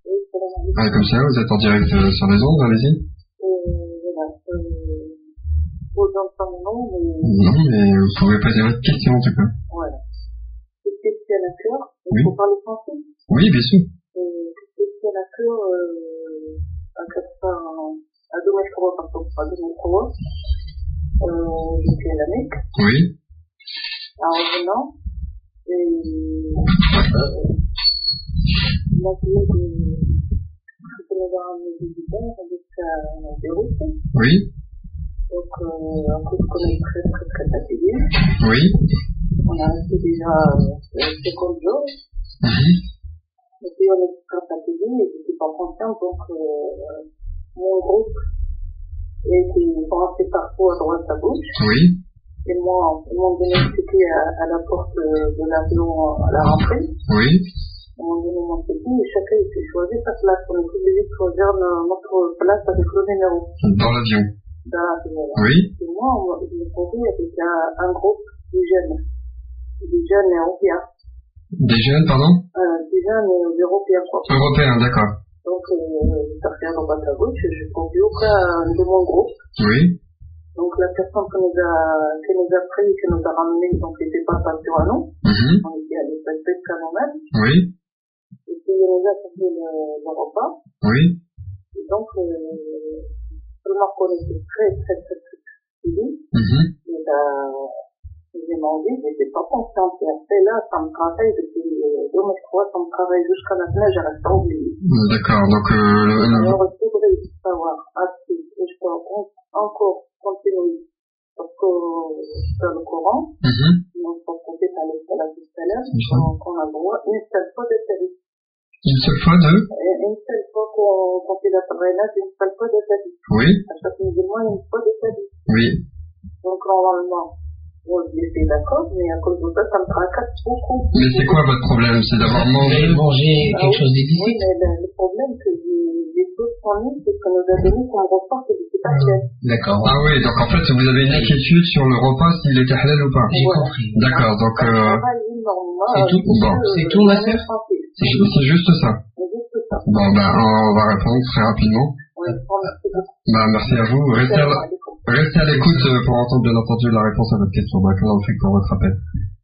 Ah, comme ça, vous êtes en direct euh, sur les ondes, allez-y. Euh, voilà. Euh, vous entendez mon nom, mais... Non, mais vous pouvez poser votre question, en tout cas. Voilà. C'est ce qui tient à cœur. Oui. Vous parlez français? Oui, bien sûr. C'est ce qui tient à cœur, euh, à quatre cents, à deux mille trois, pardon, à deux mille trois, euh, j'étais à la Mecque. Oui. En revenant, et, euh, la vie de, dans les visiteurs jusqu'à Beyrouth. Oui. Donc, euh, un coup de connaître presque presque fatigué. Oui. On a resté déjà euh, cinquante jours. Mm-hmm. Et puis on est très fatigué et je ne suis pas content. Donc, euh, mon groupe et qui sont assez partout à droite à gauche. Oui. Et moi, ils m'ont donné le ticket à, à la porte de l'avion à la rentrée. Oui. Ils m'ont donné mon ticket et chacun s'est choisi sa place. On est obligé de choisir notre place avec le numéro. Dans l'avion. Dans l'avion. Oui. Et moi, je me trouvais avec un, un groupe de jeunes. Des jeunes européens. Des jeunes, pardon euh, Des jeunes européens, quoi. Européens, d'accord. Donc, euh, j'ai regardé à droite à gauche, je n'ai trouvé aucun de mon groupe. Oui. Donc, la personne qui nous a, qui nous a pris, qui nous a ramené, donc, n'était pas passée à nous. Mm-hmm. On était à l'espace de Canonade. Oui. Et puis, il nous a servi le, le repas. Oui. Et donc, euh, tout le monde connaissait très, très, très, très, très bien. Mm-hmm. Et là, j'ai demandé, je n'étais pas consciente. Et après, là, ça me travaille depuis deux mois, trois, ça me travaille jusqu'à maintenant, j'arrête pas oublié. D'accord, donc, euh, le, le... Alors, je voudrais savoir, est-ce que je peux encore continuer, parce que dans le Coran, mm-hmm. notre prophète à l'Islam qu'on a le droit une seule fois de sa vie. Une seule fois de Une seule fois qu'on qu fait la pèlerinage, une seule fois de sa vie. Oui. À chaque musulman, une fois de sa vie. Oui. Donc normalement, bon, je suis d'accord, mais à cause de ça, ça me tracasse beaucoup. Mais c'est quoi votre problème? C'est d'avoir mangé manger quelque ah, chose oui, d'illicite? Oui, mais le, le problème que j'ai tous fournis, c'est qu'on nous a donné comme repas que c'était pas halal. D'accord. Ah oui, donc en fait, vous avez une inquiétude sur le repas, s'il était halal ou pas. J'ai Voilà. compris. D'accord, donc... Euh... C'est tout, bon. C'est tout, ma sœur? C'est juste ça. Bon, ben, on va répondre très rapidement. Oui, merci beaucoup. Ben, merci à vous. Restez à, restez à l'écoute pour entendre bien entendu la réponse à votre question. Ben, comment on fait pour votre appel?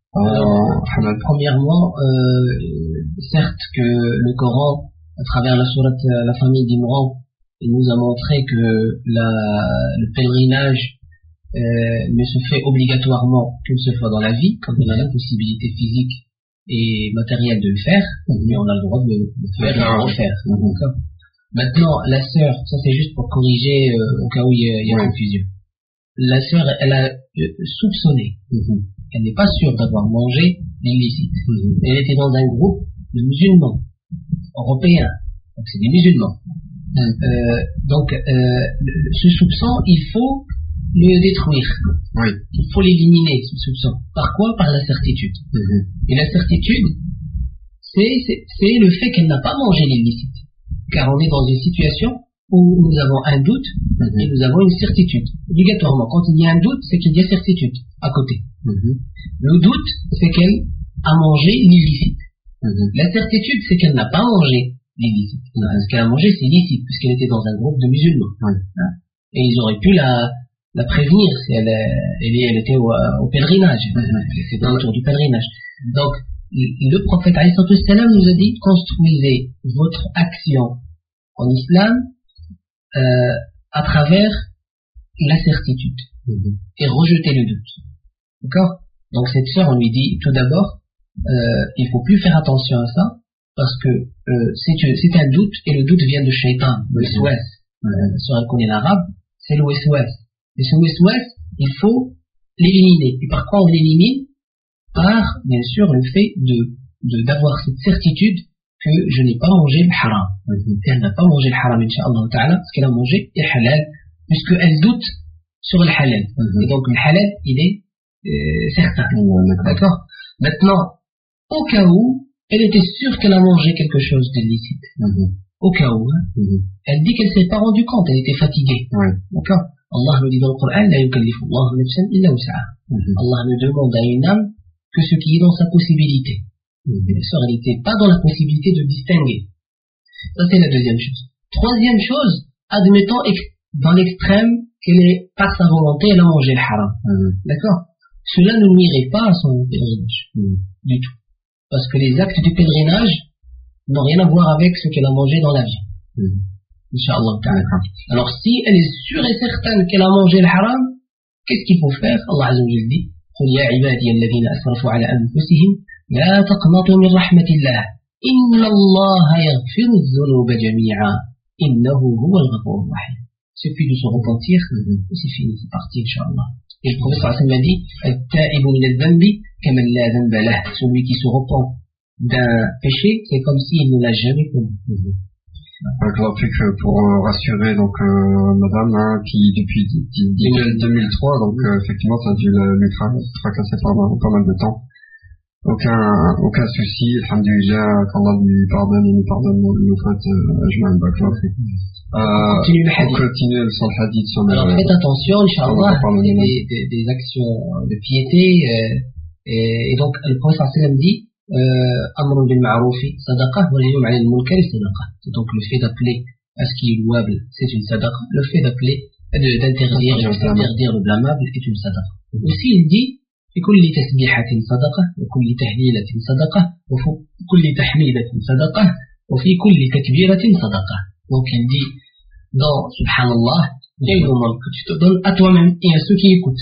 Alors, premièrement, euh, certes que le Coran, à travers la sourate La famille d'Imran, nous a montré que la, le pèlerinage euh, ne se fait obligatoirement qu'une seule fois dans la vie, quand on a la possibilité physique et matérielle de le faire, mais on a le droit de le faire et de le refaire. D'accord. Maintenant, la sœur, ça c'est juste pour corriger euh, au cas où il y a, il y a ouais. confusion. La sœur, elle a euh, soupçonné. Mm-hmm. Elle n'est pas sûre d'avoir mangé l'illicite. Mm-hmm. Elle était dans un groupe de musulmans européens. Donc c'est des musulmans. Mm-hmm. Euh, donc euh, ce soupçon, il faut le détruire. Oui. Il faut l'éliminer, ce soupçon. Par quoi? Par la certitude. Mm-hmm. Et la certitude, c'est, c'est, c'est le fait qu'elle n'a pas mangé l'illicite. Car on est dans une situation où nous avons un doute mm-hmm. et nous avons une certitude. Obligatoirement, quand il y a un doute, c'est qu'il y a certitude à côté. Mm-hmm. Le doute, c'est qu'elle a mangé l'illicite. Mm-hmm. La certitude, c'est qu'elle n'a pas mangé l'illicite. Mm-hmm. Ce qu'elle a mangé, c'est illicite, puisqu'elle était dans un groupe de musulmans. Mm-hmm. Et ils auraient pu la, la prévenir si elle, elle, elle était au, au pèlerinage. Mm-hmm. C'était autour du pèlerinage. Donc, le prophète alayhi salam nous a dit, construisez votre action en islam euh, à travers la certitude mm-hmm. et rejetez le doute. D'accord? Donc cette sœur, on lui dit tout d'abord, euh, il faut plus faire attention à ça parce que euh, c'est, c'est un doute et le doute vient de shaitan, le wes-wes. Mm-hmm. Euh, si on connaît l'arabe, c'est le wes-wes. Et ce wes-wes, il faut l'éliminer. Et par quoi on l'élimine? Par, bien sûr, le fait de, de, d'avoir cette certitude que je n'ai pas mangé le haram. Mm-hmm. Elle n'a pas mangé le haram, incha'Allah ta'ala, ce qu'elle a mangé est halal, puisqu'elle doute sur le halal. Mm-hmm. Et donc, le halal, il est euh, certain. Mm-hmm. D'accord? Maintenant, au cas où, elle était sûre qu'elle a mangé quelque chose d'illicite. Mm-hmm. Au cas où, hein, mm-hmm. elle dit qu'elle ne s'est pas rendue compte, elle était fatiguée. Mm-hmm. D'accord? Allah nous dit dans le Coran, la yukallifu Allahu nafsan illa wus'aha. Allah ne demande à une âme que ce qui est dans sa possibilité. Mmh. Bien sûr, elle n'était pas dans la possibilité de distinguer. Ça, c'est la deuxième chose. Troisième chose, admettons ex- dans l'extrême qu'elle est, par sa volonté, elle a mangé le haram. Mmh. D'accord? Cela ne nuirait pas à son pèlerinage. Mmh. Du tout. Parce que les actes du pèlerinage n'ont rien à voir avec ce qu'elle a mangé dans la vie. Mmh. Inch'Allah ta'ala. Alors, si elle est sûre et certaine qu'elle a mangé le haram, qu'est-ce qu'il faut faire? Allah Azza wa Jalla dit, قل يا عبادي الذين أسرفوا على أنفسهم لا تقنطوا من رحمة الله إن الله يغفر الذنوب جميعا إنه هو الغفور الرحيم. Suffit de se repentir, c'est fini, c'est parti, Inch'Allah. Et le prophète sallallahu alayhi wa sallam a dit, التائب من الذنب كمن لا ذنب له. Celui qui se repent d'un péché, c'est comme s'il ne l'a jamais commis. graphique pour euh, rassurer donc euh, madame hein, qui depuis deux mille trois donc euh, effectivement ça a dû lui fracasser pendant pas mal de temps. Aucun, aucun souci, alhamdoulilah, qu'Allah lui pardonne et nous pardonne nos fautes, ajma'an barakallahu fik. On continue sur le hadith sur le... Alors faites attention, Inch'Allah, il y a des, des, des actions de piété, euh, et, et donc le prophète sallam dit, amrun bil ma'roufi sadaqa, wa nahyun 'anil munkari sadaqa. Donc le fait d'appeler à ce qui est louable, c'est une sadaqa. Le fait d'appeler, d'interdire et d'interdire le blâmable est une sadaqa. Aussi il dit, لكل تسبيحة صدقة وكل تهليلة صدقة وكل تحميدة صدقة وفي كل تكبيرة صدقة. Donc il dit dans Subhanallah, il y a une demande que tu te donnes à toi-même et à ceux qui écoutent.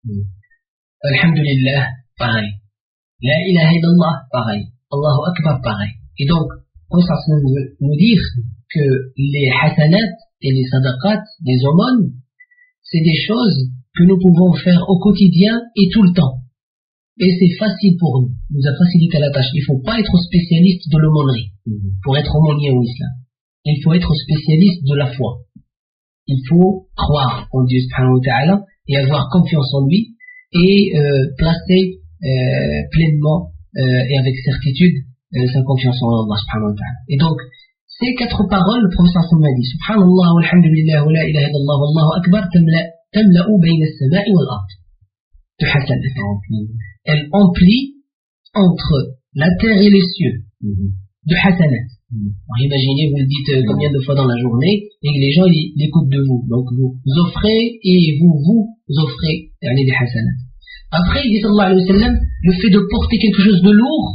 Alhamdulillah, pareil. La ilaha illallah, pareil. Allahu Akbar, pareil. Et donc, on veut nous dire que les hasanat et les sadaqat, les aumônes, c'est des choses que nous pouvons faire au quotidien et tout le temps. Et c'est facile pour nous. Nous a facilité la tâche. Il ne faut pas être spécialiste de l'aumônerie pour être aumônier au islam. Il faut être spécialiste de la foi. Il faut croire en Dieu subhanahu wa ta'ala et avoir confiance en lui et euh, placer euh, pleinement euh, et avec certitude euh, sa confiance en Allah subhanahu wa ta'ala. Et donc, ces quatre paroles, le prophète sallallahu alayhi wa sallam a dit Subhanallah, walhamdulillah, wa la ilaha illallah, wallahu akbar, tamla تملأ بين السماء والأرض de hasanat. Elle emplit entre la terre et les cieux de hasanat. Alors imaginez, vous le dites combien de fois dans la journée et que les gens ils, ils écoutent de vous. Donc vous offrez et vous vous offrez des hasanat. Après il dit sallallahu alayhi wa sallam, le fait de porter quelque chose de lourd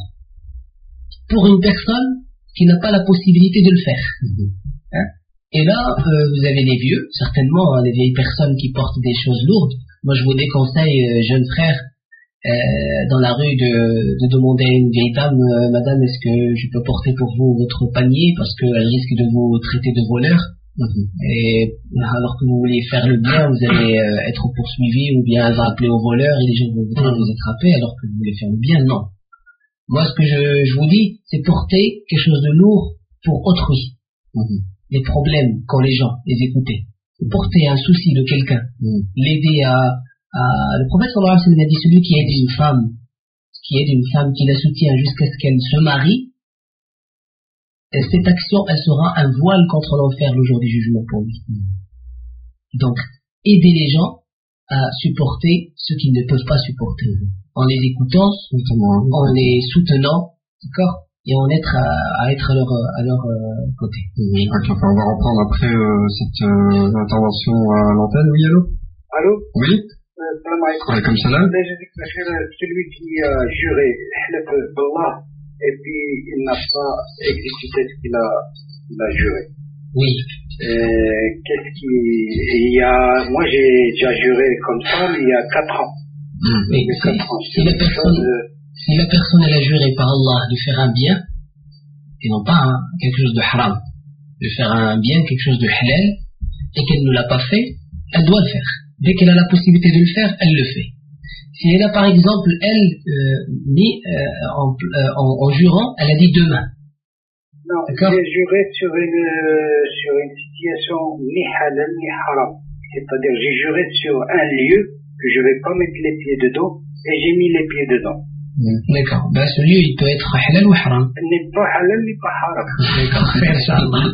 pour une personne qui n'a pas la possibilité de le faire. Hein? Et là, euh, vous avez les vieux, certainement, hein, les vieilles personnes qui portent des choses lourdes. Moi, je vous déconseille, euh, jeunes frères, euh, dans la rue, de, de demander à une vieille dame, euh, Madame, est-ce que je peux porter pour vous votre panier, parce qu'elle risque de vous traiter de voleur. Mm-hmm. Et alors que vous voulez faire le bien, vous allez euh, être poursuivi, ou bien elle va appeler au voleur et les gens vont mm-hmm. vous attraper, alors que vous voulez faire le bien. Non. Moi, ce que je, je vous dis, c'est porter quelque chose de lourd pour autrui. Mm-hmm. Les problèmes quand les gens les écoutaient, porter un souci de quelqu'un, mm. l'aider à, à... Le prophète sallallahu alayhi wa sallam a dit celui qui aide une femme, qui aide une femme, qui la soutient jusqu'à ce qu'elle se marie, cette action, elle sera un voile contre l'enfer le jour du jugement pour lui. Mm. Donc, aider les gens à supporter ce qu'ils ne peuvent pas supporter, en les écoutant, en les soutenant, d'accord, et en être à, à être à leur, à leur euh, côté. Oui, okay, on va reprendre après euh, cette euh, intervention à l'antenne. Oui, allô? Allô? Oui? Euh, comme ça là? Celui qui a juré d'Allah et puis il n'a pas exécuté ce qu'il a, il a juré. Oui. Euh, qu'est-ce qui, il y a, moi j'ai déjà juré comme ça, mais il y a quatre ans. Mmh. Mais quatre ans. Si la personne, de... Si la personne elle a juré par Allah de faire un bien, et non pas hein, quelque chose de haram, de faire un bien, quelque chose de halal, et qu'elle ne l'a pas fait, elle doit le faire. Dès qu'elle a la possibilité de le faire, elle le fait. Si elle a par exemple, elle, euh, mis, euh, en, euh, en, en jurant, elle a dit demain. Non, j'ai juré sur une, sur une situation ni halal ni haram. C'est-à-dire j'ai juré sur un lieu que je ne vais pas mettre les pieds dedans, et j'ai mis les pieds dedans. D'accord. Ben, ce lieu, il peut être halal ou haram. Il n'est pas halal, ni pas haram. D'accord. Inch'Allah.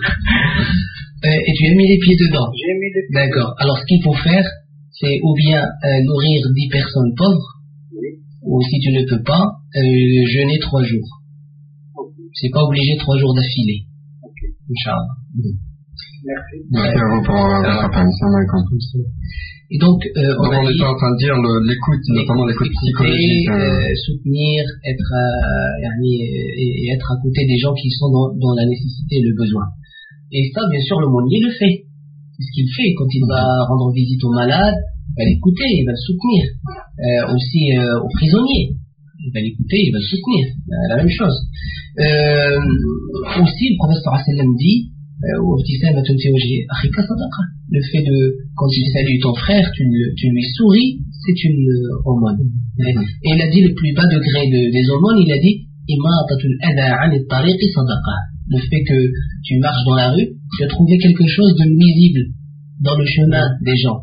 euh, et tu as mis les pieds dedans. J'ai mis les pieds. D'accord. Alors, ce qu'il faut faire, c'est ou bien euh, nourrir dix personnes pauvres, oui. Ou si tu ne peux pas, euh, jeûner trois jours. Okay. C'est pas obligé trois jours d'affilée. Ok. Inch'Allah. Merci. Merci à vous pour avoir participé. Et donc, euh, on, donc on est en train de dire le, l'écoute, notamment l'écoute psychologique. Euh, soutenir, être à, et, et être à côté des gens qui sont dans, dans la nécessité et le besoin. Et ça, bien sûr, l'aumônier le fait. C'est ce qu'il fait quand il va rendre visite aux malades, il va l'écouter, il va le soutenir. Euh, aussi euh, aux prisonniers, il va l'écouter, il va le soutenir. Euh, la même chose. Euh, aussi, le prophète sallallahu alayhi wa sallam dit, le fait de, quand tu salues ton frère, tu, tu lui souris, c'est une euh, aumône. Mm-hmm. Et il a dit le plus bas degré de, des aumônes, il a dit le fait que tu marches dans la rue, tu as trouvé quelque chose de nuisible dans le chemin des gens.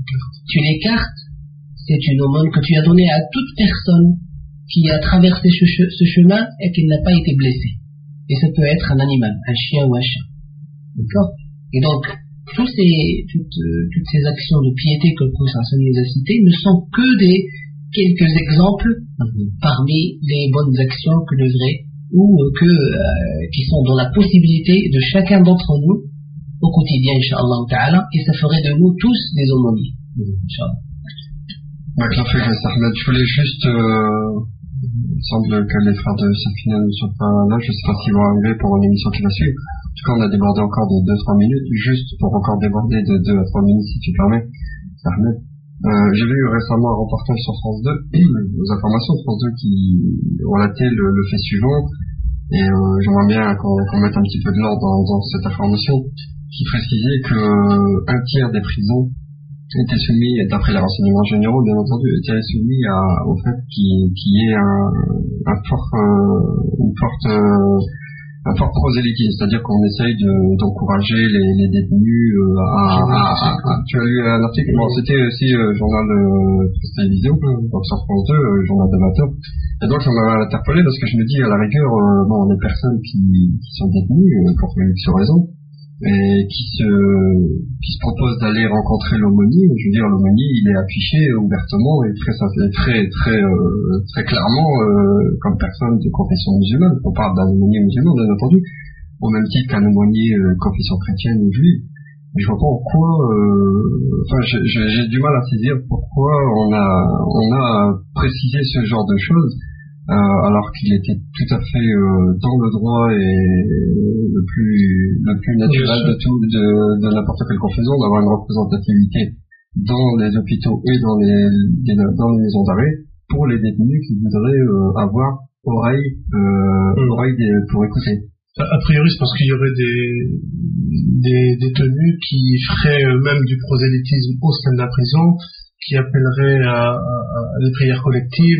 Tu l'écartes, c'est une aumône que tu as donnée à toute personne qui a traversé ce, che- ce chemin et qui n'a pas été blessée. Et ça peut être un animal, un chien ou un chat. D'accord ? Et donc, tous ces, toutes, euh, toutes ces actions de piété que le Prophète nous a citées ne sont que des quelques exemples mm-hmm. parmi les bonnes actions que devrait ou euh, que, euh, qui sont dans la possibilité de chacun d'entre nous au quotidien, Inch'Allah Ta'ala, et ça ferait de nous tous des aumôniers. Inch'Allah. Ouais, parfait, Ahmed. Je voulais juste, euh, il semble que les frères de Safina ne sont pas là, je sais pas s'ils vont arriver pour une émission qui va suivre. En tout cas, on a débordé encore de deux à trois minutes, juste pour encore déborder de deux à trois minutes, si tu permets, Ahmed. Euh, j'ai vu récemment un reportage sur France deux, aux informations de France deux qui relataient le, le fait suivant, et euh, j'aimerais bien qu'on, qu'on mette un petit peu de l'ordre dans, dans cette information, qui précisait que euh, un tiers des prisons étaient soumis, d'après les renseignements généraux bien entendu, étaient soumis à, au fait qu'il, qu'il y ait un, un fort, euh, une forte, euh, un fort prosélytisme, c'est-à-dire qu'on essaye de, d'encourager les, les détenus euh, à, à, à, à... Tu as lu un article? Bon, c'était aussi euh, journal de télévision, donc sur France deux, euh, journal d'amateur. Et donc ça m'a interpellé parce que je me dis à la rigueur, euh, bon, les personnes qui, qui sont détenues euh, pour X raison, et qui se qui se propose d'aller rencontrer l'aumônier, je veux dire l'aumônier il est affiché ouvertement et très très très euh, très clairement euh, comme personne de confession musulmane. On parle d'un aumônier musulman bien entendu, au même titre qu'un aumônier euh, confession chrétienne ou juive. Mais je vois pas en quoi, euh, enfin j'ai, j'ai, j'ai du mal à saisir pourquoi on a on a précisé ce genre de choses. Euh, alors qu'il était tout à fait euh, dans le droit et le plus le plus naturel de tout de, de n'importe quelle confusion d'avoir une représentativité dans les hôpitaux et dans les, les dans les maisons d'arrêt pour les détenus qui voudraient euh, avoir oreille euh, mmh. oreille des, pour écouter. A priori, c'est parce qu'il y aurait des des détenus qui feraient eux-mêmes du prosélytisme au sein de la prison, qui appelleraient à, à, à des prières collectives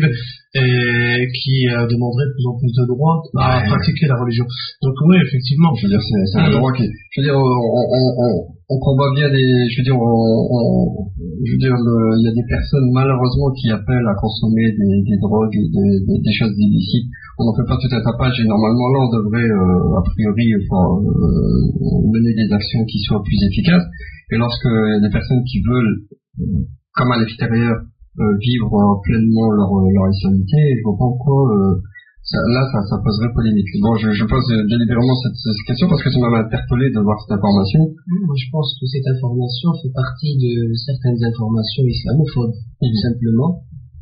et qui euh, demanderaient de plus en plus de droits à ouais. pratiquer la religion. Donc oui, effectivement. Je veux dire, c'est, c'est un droit qui, je veux dire, on, on, on, on combat bien des, je veux dire, on, on, je veux dire, le, il y a des personnes malheureusement qui appellent à consommer des, des drogues et des, des, des choses illicites. On n'en fait pas tout un tapage et normalement là on devrait euh, a priori enfin, euh, mener des actions qui soient plus efficaces. Et lorsque il y a des personnes qui veulent euh, comme à l'extérieur, euh, vivre euh, pleinement leur, leur islamité, je vois pas en quoi, euh, ça, là, ça, ça poserait polémique. Bon, je, je pose euh, délibérément cette, cette question parce que ça m'a interpellé de voir cette information. Moi, je pense que cette information fait partie de certaines informations islamophobes, mmh. tout simplement.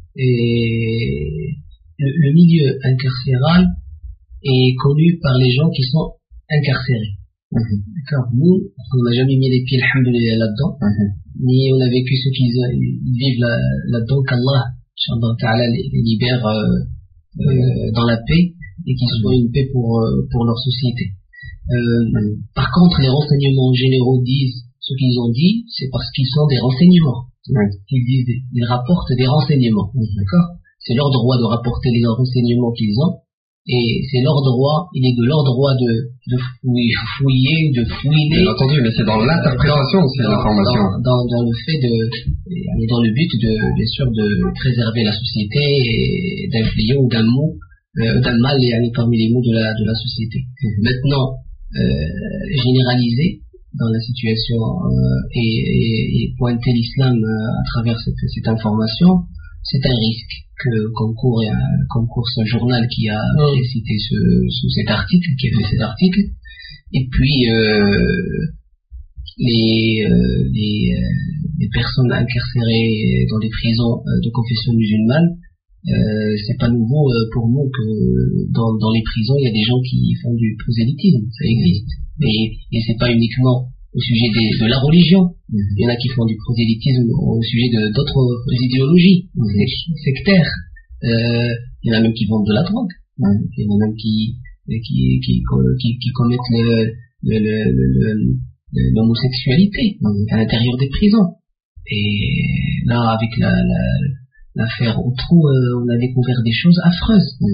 Et le, le milieu incarcéral est connu par les gens qui sont incarcérés. Mmh. D'accord. Nous, on n'a jamais mis les pieds, alhamdoulilah, là-dedans. Mmh. Ni on a vécu ceux qui vivent là, là-dedans, qu'Allah, Inch'Allah Ta'ala, les, les libère euh, euh, dans la paix et qu'ils soient une paix pour, euh, pour leur société. Euh, par contre, les renseignements généraux disent ce qu'ils ont dit, c'est parce qu'ils sont des renseignements. Ouais. Ils disent, ils rapportent des renseignements. Mm-hmm. D'accord ? C'est leur droit de rapporter les renseignements qu'ils ont. Et c'est leur droit, il est de leur droit de, de fouiller, de fouiner. Bien entendu, mais c'est dans l'interprétation de ces informations. Dans, dans, dans le fait de, dans le but de, bien sûr, de préserver la société et d'un fléau ou d'un mot, euh, d'un mal parmi les mots de la, de la société. Mm-hmm. Maintenant, euh, généraliser dans la situation euh, et, et, et pointer l'islam euh, à travers cette, cette information, c'est un risque que concourt, concourt ce journal qui a, mmh. qui a cité ce, ce, cet article, qui a fait cet article, et puis euh, les, euh, les, les personnes incarcérées dans les prisons de confession musulmane, euh, c'est pas nouveau pour nous que dans, dans les prisons il y a des gens qui font du prosélytisme, ça existe, et, et c'est pas uniquement au sujet des, de la religion. Mmh. Il y en a qui font du prosélytisme au sujet de, d'autres idéologies mmh. sectaires. Euh, il y en a même qui vendent de la drogue. Mmh. Il y en a même qui, qui, qui, qui, qui commettent le, le, le, le, le, l'homosexualité mmh. à l'intérieur des prisons. Et là, avec la, la, l'affaire Outreau, euh, on a découvert des choses affreuses. Mmh.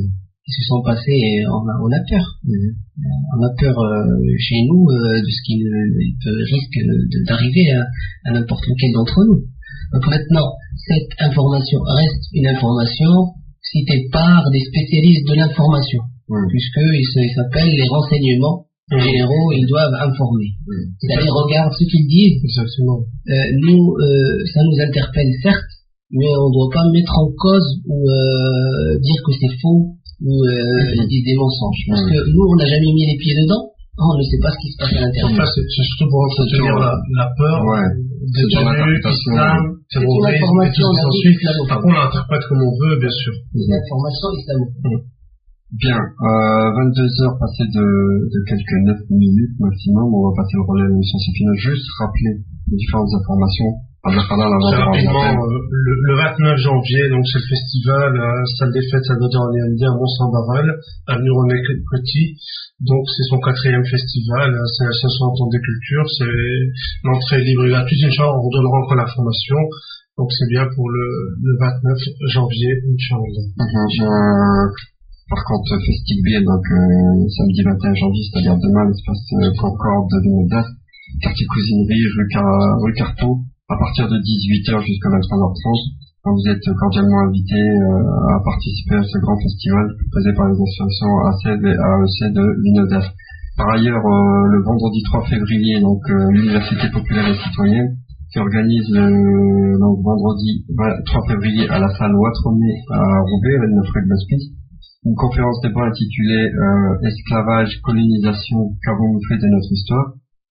qui se sont passés et on a, on a peur. Mm-hmm. On a peur euh, chez nous euh, de ce qui peut, risque de, d'arriver à, à n'importe lequel d'entre nous. Donc maintenant, cette information reste une information citée par des spécialistes de l'information, mm-hmm. puisqu'ils s'appellent les renseignements généraux, ils doivent informer. Mm-hmm. C'est-à-dire, regarde ce qu'ils disent. Exactement. Euh, nous, euh, ça nous interpelle certes, mais on ne doit pas mettre en cause ou euh, dire que c'est faux ou euh, mmh. des, des mensonges. Parce mmh. que nous, on n'a jamais mis les pieds dedans, on ne sait pas ce qui se passe à l'intérieur. Enfin, c'est, c'est surtout pour entretenir la, la peur ouais. des détenus, islam, terrorisme, et tout ce qui s'ensuit. Par contre, on l'interprète comme on veut, bien sûr. C'est l'information islamo. Bien, euh, vingt-deux heures passées de, de quelques neuf minutes maximum, on va passer le relais de l'émission, c'est fini. Juste rappeler les différentes informations. Très rapidement, euh, le, le vingt-neuf janvier, donc c'est le festival, euh, salle des fêtes, ça doit dire en I N D à Mont-Saint-Bavel, avenue René Petit. Donc c'est son quatrième festival, euh, c'est l'association Entendre des Cultures, c'est l'entrée libre et gratuite, Inch'Allah, on redonnera encore l'information. Donc c'est bien pour le, le vingt-neuf janvier, Inch'Allah. Mm-hmm. Euh, par contre, Festival, donc euh, samedi vingt et un janvier, c'est-à-dire demain, l'espace euh, Concorde de Vinaudas, quartier Cousinerie, rue, Car- rue Carpeau, à partir de dix-huit heures jusqu'à vingt-trois heures trente. Vous êtes cordialement invités euh, à participer à ce grand festival présenté par les associations A C E V et A E C de Vinaudas. Par ailleurs, euh, le vendredi trois février, donc euh, l'Université populaire et citoyenne qui organise le donc, vendredi trois février à la salle Ouattremé à Roubaix, à neuf rue de l'Hospice, une conférence débat intitulée euh, Esclavage, colonisation, qu'avons-nous fait de notre histoire.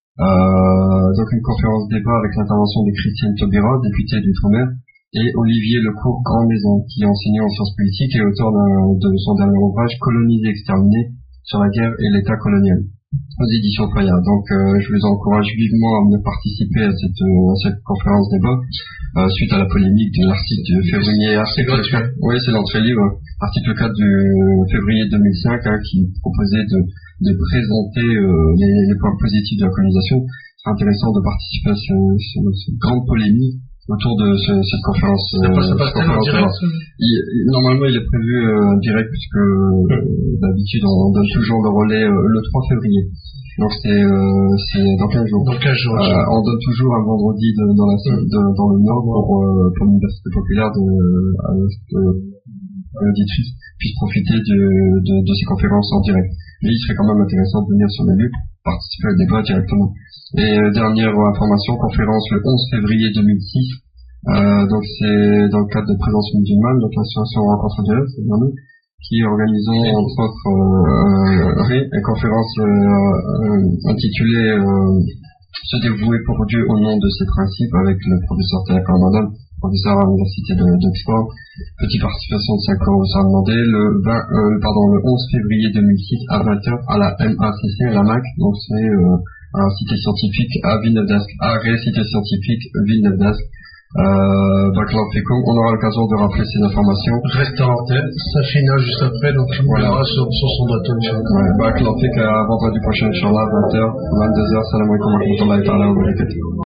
Euh, donc une conférence débat avec l'intervention de Christiane Taubira, députée d'Outre-mer, et Olivier Lecourt Grand Maison, qui est enseignant en sciences politiques et auteur de son dernier ouvrage Coloniser et exterminer sur la guerre et l'état colonial aux éditions Fayard. Donc euh, je vous encourage vivement à venir participer à cette, euh, à cette conférence débat euh, suite à la polémique de l'article de février article quatre, oui c'est l'entrée libre, article quatre du février deux mille cinq hein, qui proposait de de présenter euh, les, les points positifs de la colonisation. C'est intéressant de participer à ce, ce, cette grande polémique autour de ce, cette conférence. Euh, ça passe pas en direct il, Normalement, il est prévu en euh, direct puisque euh, d'habitude on donne toujours le relais euh, le trois février. Donc c'est, euh, c'est dans quinze jours. Dans quinze jours. Euh, on donne toujours un vendredi de, dans, la, de, dans le Nord pour, euh, pour l'Université populaire de, de, de l'auditrice puisse profiter de, de, de ces conférences en direct. Mais il serait quand même intéressant de venir sur le lieu, participer au débat directement. Et euh, dernière information, conférence le onze février deux mille six, euh, donc c'est dans le cadre de Présence musulmane, donc l'association Rencontre Dieu, c'est bien nous, qui organisons entre autres euh, euh, une conférence euh, euh, intitulée euh, Se dévouer pour Dieu au nom de ses principes avec le professeur Théa Cormadon, professeur à l'université de, d'Oxford. Petite participation de cinq euros sera demandée le vingt, euh, pardon, le onze février deux mille six à vingt heures à la M A C C, à la M A C, donc c'est euh, à la cité scientifique à Villeneuve-d'Ascq, arrêt cité scientifique Villeneuve-d'Ascq. Euh, Baclan Fécom, on aura l'occasion de rappeler ces informations. Reste à l'antenne, ça finira juste après, donc je voilà. Verrai sur, sur son bateau. Ouais, Baclan Fécom à vendredi prochain, Inch'Allah, vingt heures, vingt-deux heures, salam alaikum wa rahmatullahi wa barakatuh.